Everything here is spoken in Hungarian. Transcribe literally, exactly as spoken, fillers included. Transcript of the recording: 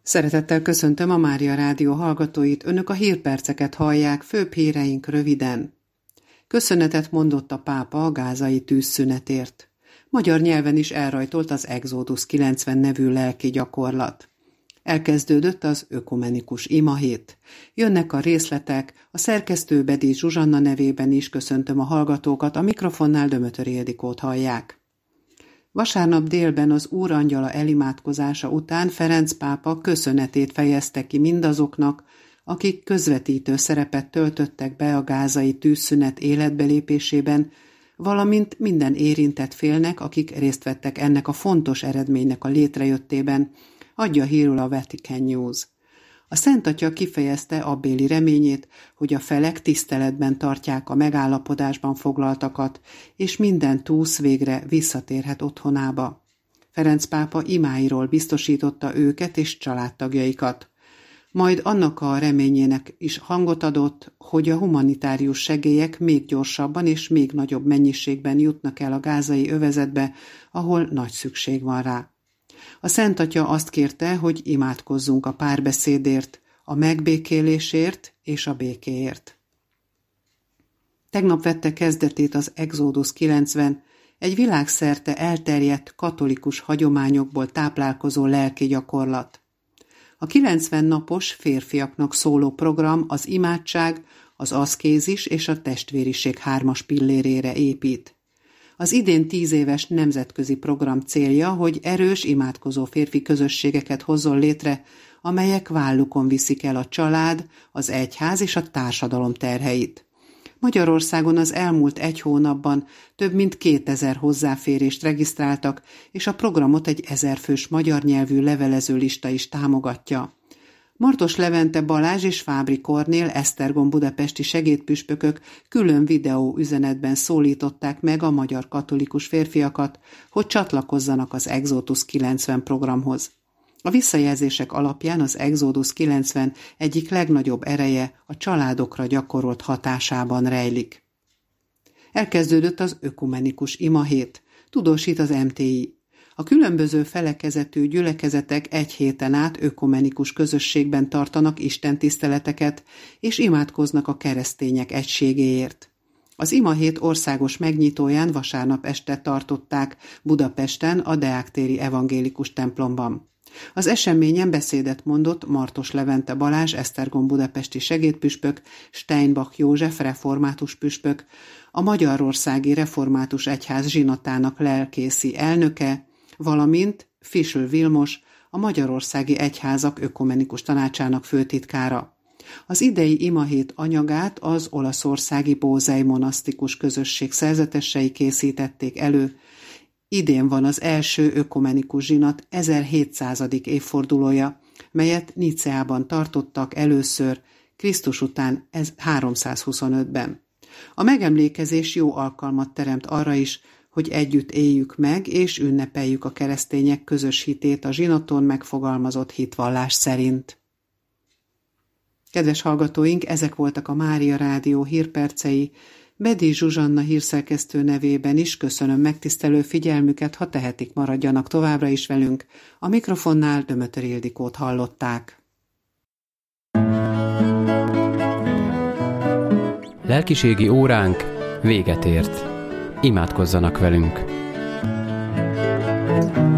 Szeretettel köszöntöm a Mária Rádió hallgatóit, önök a hírperceket hallják, főbb híreink röviden. Köszönetet mondott a pápa a gázai tűzszünetért. Magyar nyelven is elrajtolt az Exodus kilencven nevű lelki gyakorlat. Elkezdődött az ökumenikus imahét. Jönnek a részletek, a szerkesztő Bedi Zsuzsanna nevében is köszöntöm a hallgatókat, a mikrofonnál Dömötöri Ildikót hallják. Vasárnap délben az Úrangyala elimádkozása után Ferenc pápa köszönetét fejezte ki mindazoknak, akik közvetítő szerepet töltöttek be a gázai tűzszünet életbelépésében, valamint minden érintett félnek, akik részt vettek ennek a fontos eredménynek a létrejöttében, adja hírül a Vatican News. A Szent Atya kifejezte abbéli reményét, hogy a felek tiszteletben tartják a megállapodásban foglaltakat, és minden túsz végre visszatérhet otthonába. Ferenc pápa imáiról biztosította őket és családtagjaikat. Majd annak a reményének is hangot adott, hogy a humanitárius segélyek még gyorsabban és még nagyobb mennyiségben jutnak el a gázai övezetbe, ahol nagy szükség van rá. A Szent Atya azt kérte, hogy imádkozzunk a párbeszédért, a megbékélésért és a békéért. Tegnap vette kezdetét az Exodus kilencven, egy világszerte elterjedt katolikus hagyományokból táplálkozó lelki gyakorlat. A kilencven napos férfiaknak szóló program az imádság, az aszkézis és a testvériség hármas pillérére épít. Az idén tíz éves nemzetközi program célja, hogy erős, imádkozó férfi közösségeket hozzon létre, amelyek vállukon viszik el a család, az egyház és a társadalom terheit. Magyarországon az elmúlt egy hónapban több mint kétezer hozzáférést regisztráltak, és a programot egy ezerfős magyar nyelvű levelezőlista is támogatja. Martos Levente Balázs és Fábri Kornél Esztergom budapesti segédpüspökök külön videó üzenetben szólították meg a magyar katolikus férfiakat, hogy csatlakozzanak az Exodus kilencven programhoz. A visszajelzések alapján az Exodus kilencven egyik legnagyobb ereje a családokra gyakorolt hatásában rejlik. Elkezdődött az ökumenikus imahét, tudósít az em té i. A különböző felekezetű gyülekezetek egy héten át ökumenikus közösségben tartanak istentiszteleteket, és imádkoznak a keresztények egységéért. Az imahét országos megnyitóján vasárnap este tartották Budapesten a Deák-téri evangélikus templomban. Az eseményen beszédet mondott Martos Levente Balázs esztergom budapesti segédpüspök, Steinbach József református püspök, a Magyarországi Református Egyház zsinatának lelkészi elnöke, valamint Fischl Vilmos, a Magyarországi Egyházak Ökumenikus Tanácsának főtitkára. Az idei imahét anyagát az olaszországi Bózej monasztikus közösség szerzetesei készítették elő. Idén van az első ökumenikus zsinat ezerhétszázadik évfordulója, melyet Niceában tartottak először, Krisztus után háromszázhuszonötben. A megemlékezés jó alkalmat teremt arra is, hogy együtt éljük meg és ünnepeljük a keresztények közös hitét a zsinaton megfogalmazott hitvallás szerint. Kedves hallgatóink, ezek voltak a Mária Rádió hírpercei. Bedi Zsuzsanna hírszerkesztő nevében is köszönöm megtisztelő figyelmüket, ha tehetik, maradjanak továbbra is velünk. A mikrofonnál Dömötöri Ildikót hallották. Lelkiségi óránk véget ért. Imádkozzanak velünk!